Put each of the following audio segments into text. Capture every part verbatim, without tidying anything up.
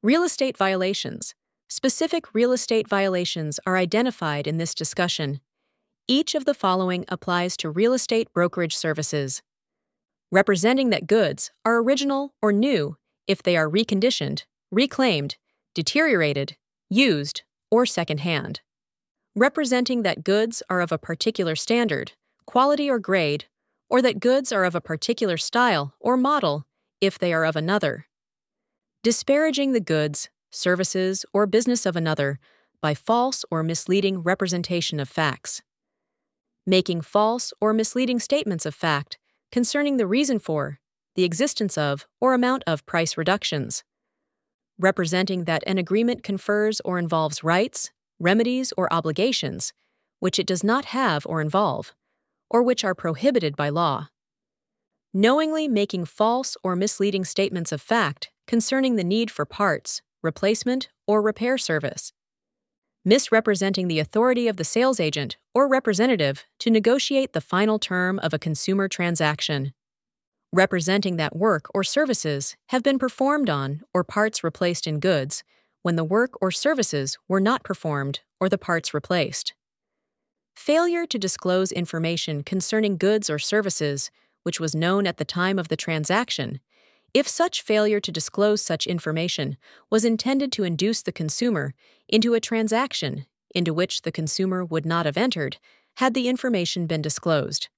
Real estate violations. Specific real estate violations are identified in this discussion. Each of the following applies to real estate brokerage services. Representing that goods are original or new if they are reconditioned, reclaimed, deteriorated, used, or secondhand. Representing that goods are of a particular standard, quality, or grade, or that goods are of a particular style or model if they are of another. Disparaging the goods, services, or business of another by false or misleading representation of facts. Making false or misleading statements of fact concerning the reason for, the existence of, or amount of price reductions. Representing that an agreement confers or involves rights, remedies, or obligations which it does not have or involve, or which are prohibited by law. Knowingly making false or misleading statements of fact concerning the need for parts, replacement, or repair service. Misrepresenting the authority of the sales agent or representative to negotiate the final term of a consumer transaction. Representing that work or services have been performed on or parts replaced in goods when the work or services were not performed or the parts replaced. Failure to disclose information concerning goods or services which was known at the time of the transaction, if such failure to disclose such information was intended to induce the consumer into a transaction into which the consumer would not have entered had the information been disclosed.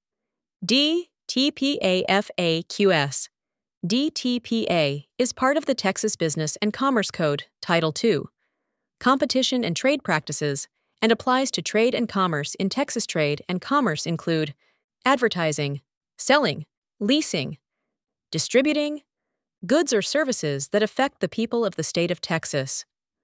D T P A F A Q S. D T P A is part of the Texas Business and Commerce Code, Title two, Competition and Trade Practices, and applies to trade and commerce. In Texas, trade and commerce include advertising, selling, leasing, distributing, goods or services that affect the people of the state of Texas.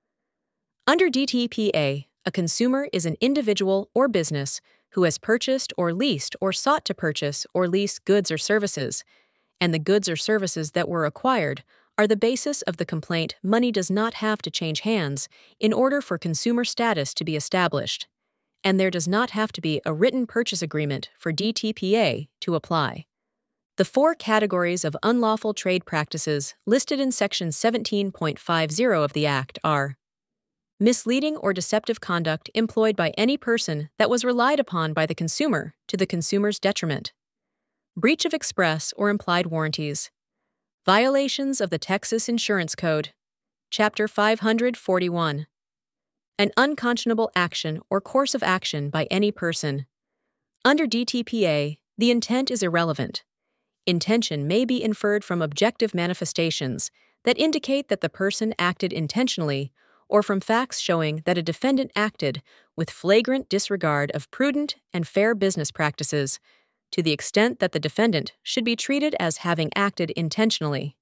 Under D T P A, a consumer is an individual or business who has purchased or leased or sought to purchase or lease goods or services, and the goods or services that were acquired are the basis of the complaint. Money does not have to change hands in order for consumer status to be established, and there does not have to be a written purchase agreement for D T P A to apply. The four categories of unlawful trade practices listed in Section seventeen point fifty of the Act are misleading or deceptive conduct employed by any person that was relied upon by the consumer to the consumer's detriment, breach of express or implied warranties, violations of the Texas Insurance Code, Chapter five forty-one, an unconscionable action or course of action by any person. Under D T P A, the intent is irrelevant. Intention may be inferred from objective manifestations that indicate that the person acted intentionally or from facts showing that a defendant acted with flagrant disregard of prudent and fair business practices, to the extent that the defendant should be treated as having acted intentionally.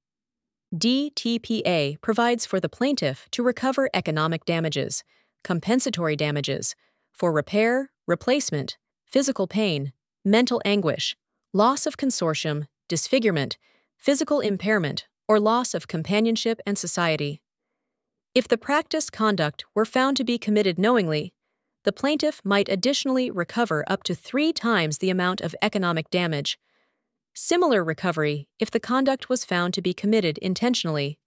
D T P A provides for the plaintiff to recover economic damages, compensatory damages, for repair, replacement, physical pain, mental anguish, loss of consortium, disfigurement, physical impairment, or loss of companionship and society. If the practiced conduct were found to be committed knowingly, the plaintiff might additionally recover up to three times the amount of economic damage. Similar recovery if the conduct was found to be committed intentionally.